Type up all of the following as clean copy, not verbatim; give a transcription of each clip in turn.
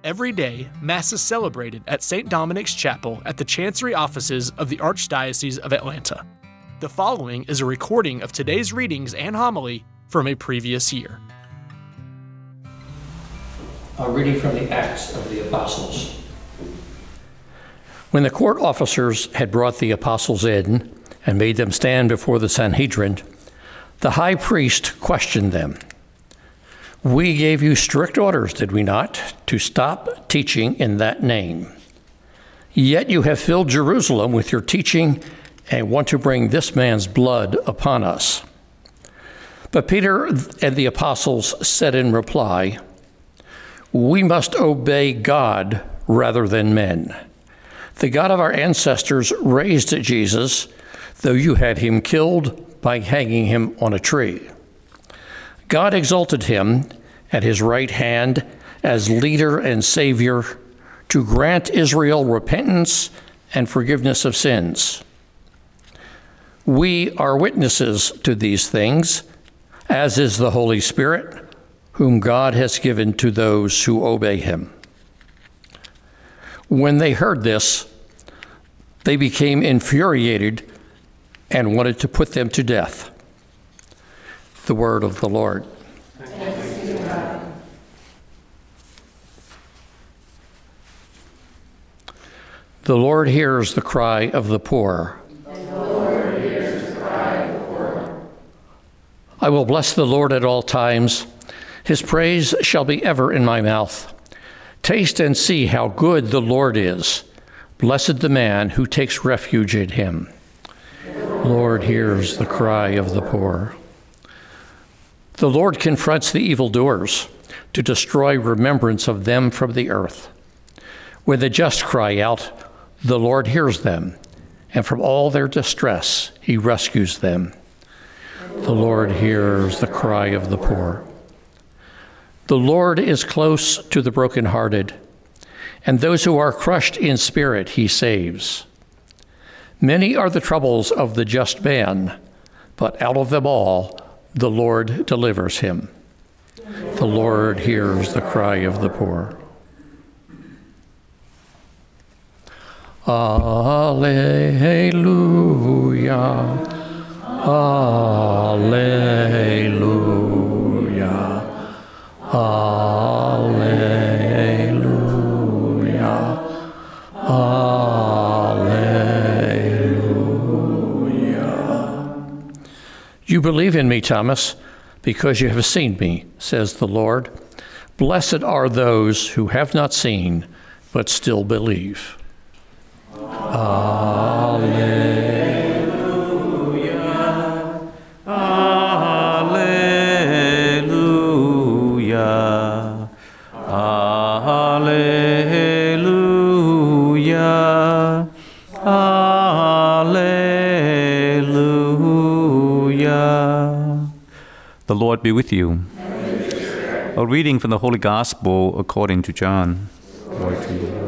Every day, Mass is celebrated at St. Dominic's Chapel at the Chancery Offices of the Archdiocese of Atlanta. The following is a recording of today's readings and homily from a previous year. A reading from the Acts of the Apostles. When the court officers had brought the apostles in and made them stand before the Sanhedrin, the high priest questioned them. "We gave you strict orders, did we not, to stop teaching in that name? Yet you have filled Jerusalem with your teaching and want to bring this man's blood upon us." But Peter and the apostles said in reply, "We must obey God rather than men. The God of our ancestors raised Jesus, though you had him killed by hanging him on a tree. God exalted him at his right hand as leader and savior to grant Israel repentance and forgiveness of sins. We are witnesses to these things, as is the Holy Spirit, whom God has given to those who obey him." When they heard this, they became infuriated and wanted to put them to death. The word of the Lord. Thanks be to God. The Lord hears the cry of the poor. And the Lord hears the cry of the poor. I will bless the Lord at all times. His praise shall be ever in my mouth. Taste and see how good the Lord is. Blessed the man who takes refuge in him. The Lord hears the cry of the poor. The Lord confronts the evildoers to destroy remembrance of them from the earth. When the just cry out, the Lord hears them, and from all their distress he rescues them. The Lord hears the cry of the poor. The Lord is close to the brokenhearted, and those who are crushed in spirit he saves. Many are the troubles of the just man, but out of them all the Lord delivers him. The Lord hears the cry of the poor. Alleluia, alleluia, alleluia, alleluia. You believe in me, Thomas, because you have seen me, says the Lord. Blessed are those who have not seen, but still believe. Alleluia, alleluia, alleluia, alleluia. The Lord be with you. A reading from the Holy Gospel according to John. Glory to you.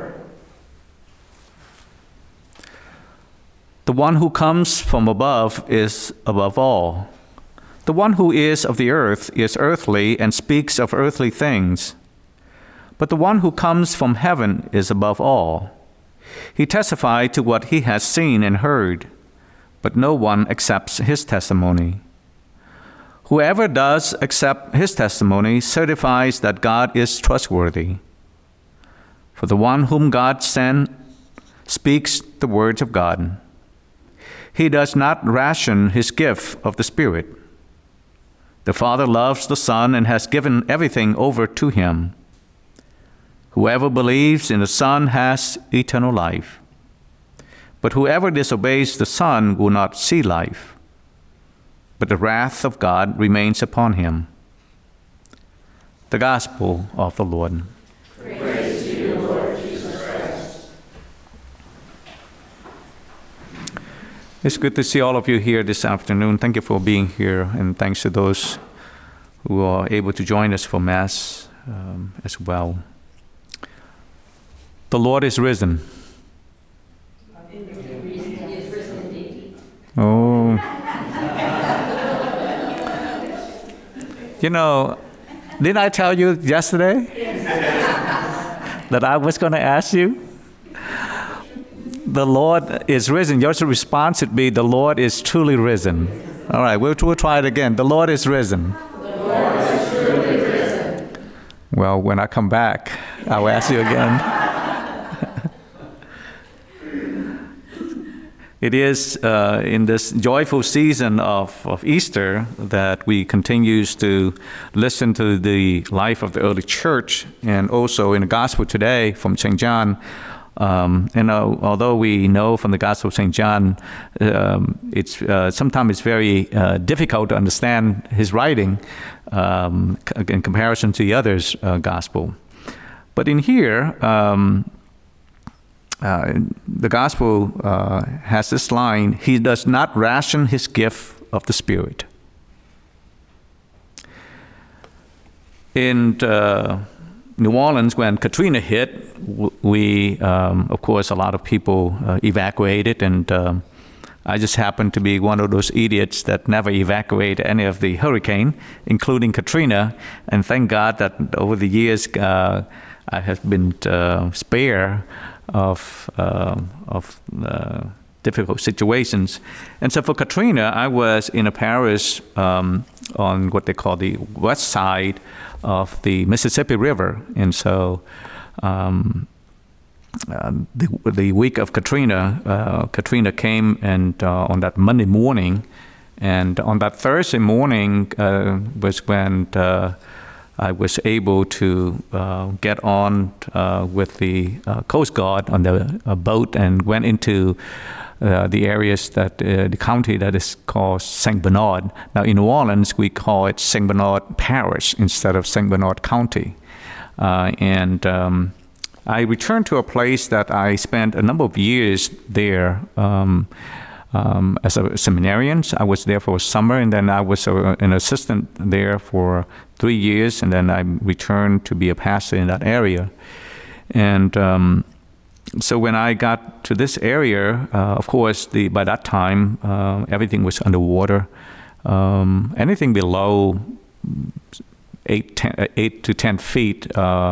The one who comes from above is above all. The one who is of the earth is earthly and speaks of earthly things. But the one who comes from heaven is above all. He testified to what he has seen and heard, but no one accepts his testimony. Whoever does accept his testimony certifies that God is trustworthy. For the one whom God sent speaks the words of God. He does not ration his gift of the Spirit. The Father loves the Son and has given everything over to him. Whoever believes in the Son has eternal life. But whoever disobeys the Son will not see life, but the wrath of God remains upon him. The Gospel of the Lord. Praise to you, Lord Jesus Christ. It's good to see all of you here this afternoon. Thank you for being here, and thanks to those who are able to join us for Mass as well. The Lord is risen. He is risen indeed. Oh. You know, didn't I tell you yesterday? that I was going to ask you? The Lord is risen. Your response would be, the Lord is truly risen. All right, we'll try it again. The Lord is risen. The Lord is truly risen. Well, when I come back, I'll ask you again. It is in this joyful season of Easter that we continue to listen to the life of the early church, and also in the Gospel today from St. John. And although we know from the Gospel of St. John, sometimes it's very difficult to understand his writing in comparison to the others' Gospel. But in here, the Gospel has this line: He does not ration His gift of the Spirit. In New Orleans, when Katrina hit, we, of course, a lot of people evacuated, and I just happened to be one of those idiots that never evacuated any of the hurricane, including Katrina. And thank God that over the years I have been spared of difficult situations. And so for Katrina, I was in a parish on what they call the west side of the Mississippi River. And so the week of Katrina, Katrina came, and on that Monday morning, and on that Thursday morning was when I was able to get on with the Coast Guard on the boat and went into the areas that the county that is called St. Bernard. Now in New Orleans, we call it St. Bernard Parish instead of St. Bernard County. And I returned to a place that I spent a number of years there as a seminarian. I was there for a summer, and then I was an assistant there for 3 years, and then I returned to be a pastor in that area. And so when I got to this area, of course, by that time, everything was underwater. Anything below 8 to 10 feet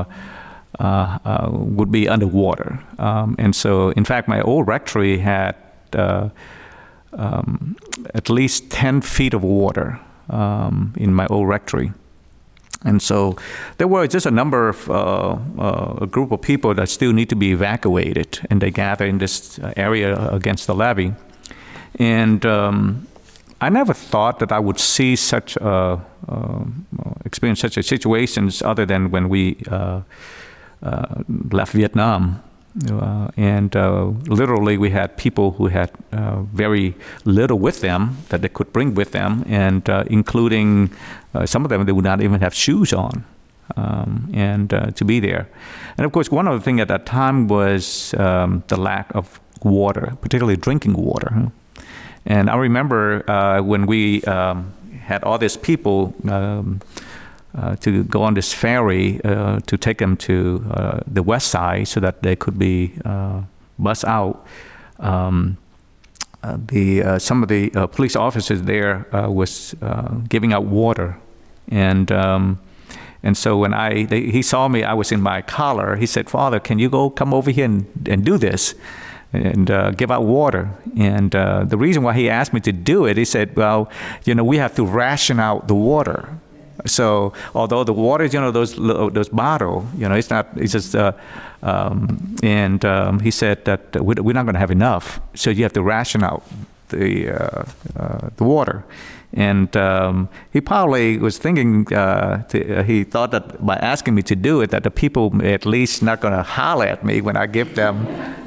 would be underwater. And so, in fact, my old rectory had at least 10 feet of water in my old rectory. And so there were just a number of a group of people that still need to be evacuated, and they gather in this area against the levee. And I never thought that I would see experience such a situations other than when we left Vietnam. And literally we had people who had very little with them that they could bring with them, and including some of them, they would not even have shoes on to be there. And of course, one other thing at that time was the lack of water, particularly drinking water. And I remember when we had all these people to go on this ferry to take them to the west side so that they could be bussed out. Some of the police officers there was giving out water, and so when he saw me, I was in my collar. He said, "Father, can you come over here and do this and give out water?" And the reason why he asked me to do it, he said, "Well, we have to ration out the water." So although the water is, those bottle, it's not, it's just, and he said that we're not going to have enough, so you have to ration out the water. And he probably was thinking, he thought that by asking me to do it, that the people at least not going to holler at me when I give them,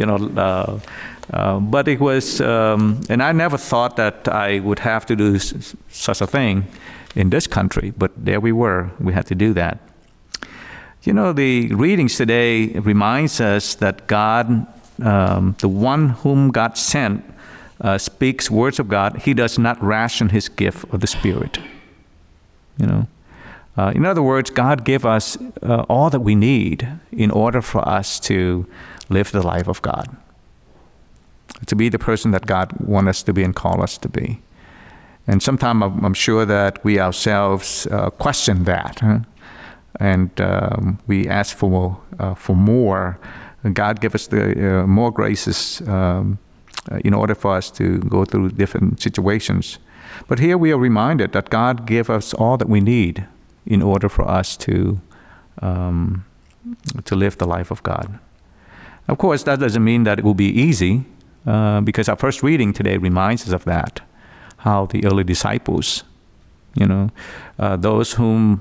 but it was, and I never thought that I would have to do such a thing in this country, but there we were. We had to do that. The readings today reminds us that God, the one whom God sent, speaks words of God. He does not ration His gift of the Spirit. In other words, God gave us all that we need in order for us to live the life of God, to be the person that God wants us to be and call us to be. And sometimes I'm sure that we ourselves question that. and we ask for more. And God give us the more graces in order for us to go through different situations. But here we are reminded that God gave us all that we need in order for us to live the life of God. Of course, that doesn't mean that it will be easy, because our first reading today reminds us of that, how the early disciples, those whom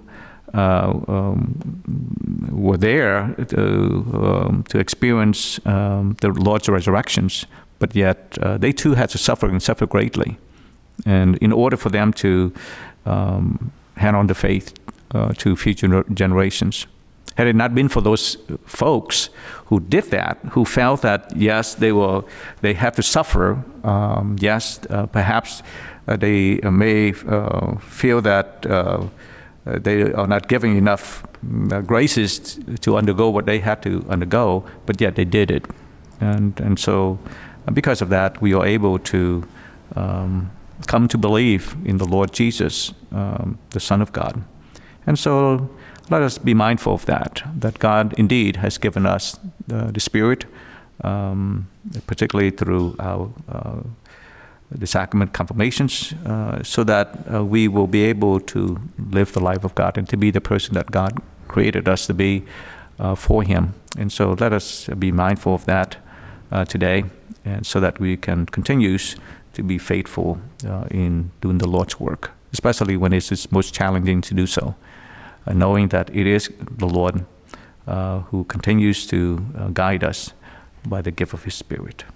were there to experience the Lord's resurrections, but yet they too had to suffer and suffer greatly. And in order for them to hand on the faith to future generations. Had it not been for those folks who did that, who felt that, yes, they had to suffer, perhaps they may feel that they are not giving enough graces to undergo what they had to undergo, but yet they did it. And so because of that, we are able to come to believe in the Lord Jesus, the Son of God. And so let us be mindful of that God indeed has given us the Spirit, particularly through the sacrament confirmations, so that we will be able to live the life of God and to be the person that God created us to be for Him. And so let us be mindful of that today, and so that we can continue to be faithful in doing the Lord's work, especially when it's most challenging to do so, knowing that it is the Lord who continues to guide us by the gift of His Spirit.